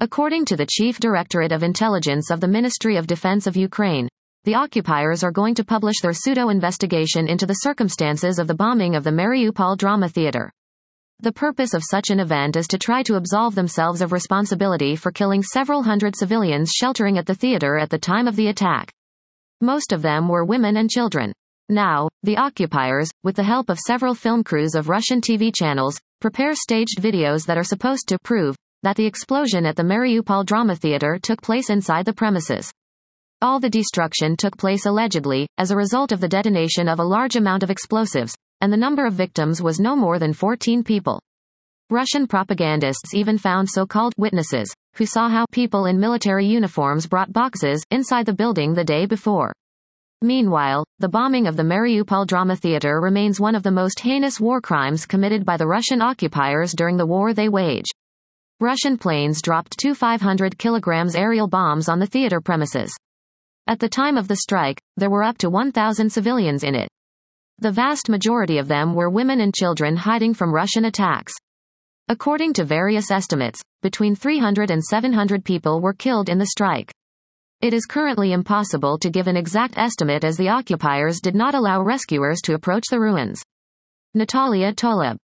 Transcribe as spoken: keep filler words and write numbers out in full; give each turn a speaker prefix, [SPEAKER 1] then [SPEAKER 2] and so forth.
[SPEAKER 1] According to the Chief Directorate of Intelligence of the Ministry of Defense of Ukraine, the occupiers are going to publish their pseudo-investigation into the circumstances of the bombing of the Mariupol Drama Theater. The purpose of such an event is to try to absolve themselves of responsibility for killing several hundred civilians sheltering at the theater at the time of the attack. Most of them were women and children. Now, the occupiers, with the help of several film crews of Russian T V channels, prepare staged videos that are supposed to prove that the explosion at the Mariupol Drama Theater took place inside the premises. All the destruction took place allegedly, as a result of the detonation of a large amount of explosives, and the number of victims was no more than fourteen people. Russian propagandists even found so-called witnesses, who saw how people in military uniforms brought boxes inside the building the day before. Meanwhile, the bombing of the Mariupol Drama Theater remains one of the most heinous war crimes committed by the Russian occupiers during the war they wage. Russian planes dropped two five hundred kilogram aerial bombs on the theater premises. At the time of the strike, there were up to one thousand civilians in it. The vast majority of them were women and children hiding from Russian attacks. According to various estimates, between three hundred and seven hundred people were killed in the strike. It is currently impossible to give an exact estimate as the occupiers did not allow rescuers to approach the ruins. Natalia Toleb